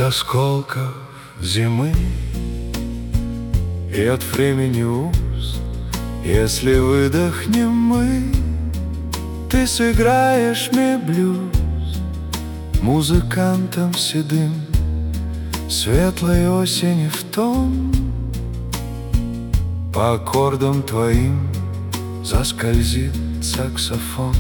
От осколков зимы и от времени уз, если выдохнем мы, ты сыграешь мне блюз музыкантом седым светлой осени в тон. По аккордам твоим заскользит саксофон.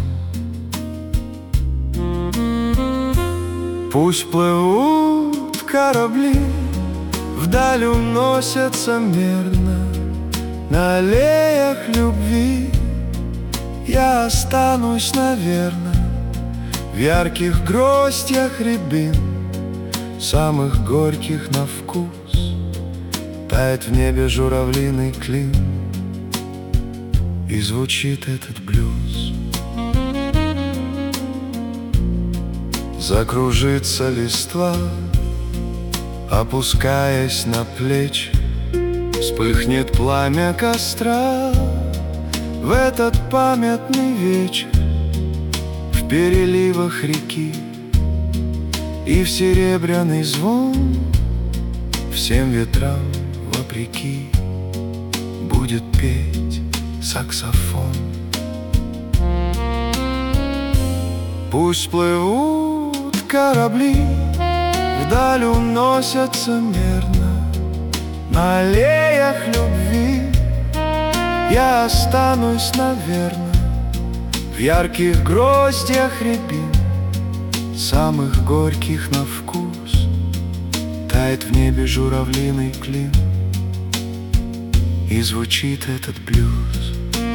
Пусть плывут корабли, вдаль уносятся мерно, на аллеях любви я останусь, наверно, в ярких гроздьях рябин, самых горьких на вкус. Тает в небе журавлиный клин, и звучит этот блюз. Закружится листва, опускаясь на плечи, вспыхнет пламя костра в этот памятный вечер, в переливах реки, и в серебряный звон всем ветрам вопреки будет петь саксофон. Пусть плывут корабли, вдаль уносятся мерно, на аллеях любви я останусь, наверно, в ярких гроздьях рябин, самых горьких на вкус. Тает в небе журавлиный клин, и звучит этот блюз.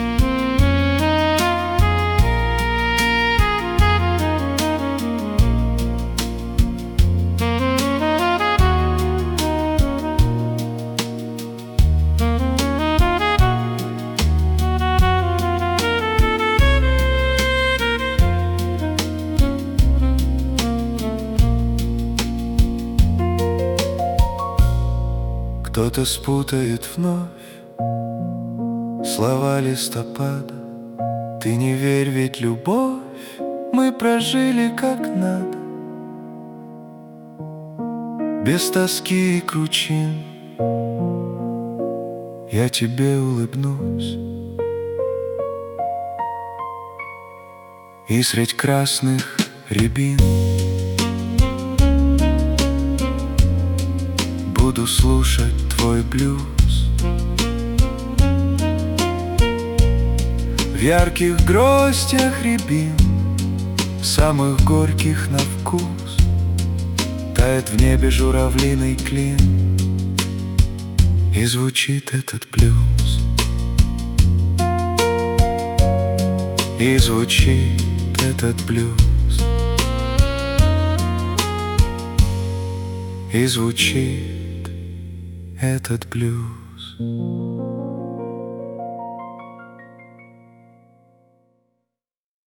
Кто-то спутает вновь слова листопада. Ты не верь, ведь любовь мы прожили как надо, без тоски и кручин. Я тебе улыбнусь, и средь красных рябин буду слушать твой блюз. В ярких гроздьях рябин, самых горьких на вкус, тает в небе журавлиный клин, и звучит этот блюз. И звучит этот блюз. И звучит этот блюз.